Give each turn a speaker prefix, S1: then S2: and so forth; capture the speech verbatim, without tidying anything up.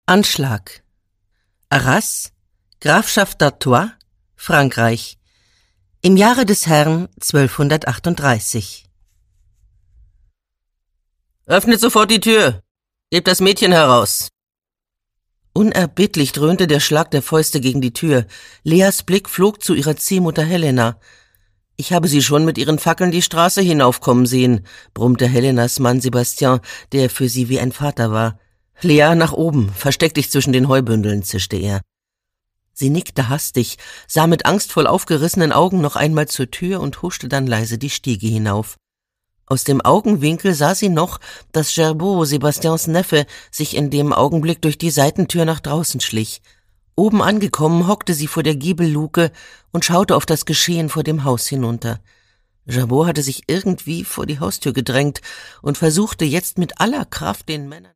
S1: Anschlag. Arras, Grafschaft d'Artois, Frankreich. Im Jahre des Herrn zwölfhundertachtunddreißig.
S2: »Öffnet sofort die Tür! Gebt das Mädchen heraus!«
S1: Unerbittlich dröhnte der Schlag der Fäuste gegen die Tür. Leas Blick flog zu ihrer Ziehmutter Helena. »Ich habe sie schon mit ihren Fackeln die Straße hinaufkommen sehen«, brummte Helenas Mann Sebastian, der für sie wie ein Vater war. »Lea, nach oben, versteck dich zwischen den Heubündeln«, zischte er. Sie nickte hastig, sah mit angstvoll aufgerissenen Augen noch einmal zur Tür und huschte dann leise die Stiege hinauf. Aus dem Augenwinkel sah sie noch, dass Gerbaud, Sebastians Neffe, sich in dem Augenblick durch die Seitentür nach draußen schlich. Oben angekommen, hockte sie vor der Giebelluke und schaute auf das Geschehen vor dem Haus hinunter. Gerbaud hatte sich irgendwie vor die Haustür gedrängt und versuchte jetzt mit aller Kraft den Männern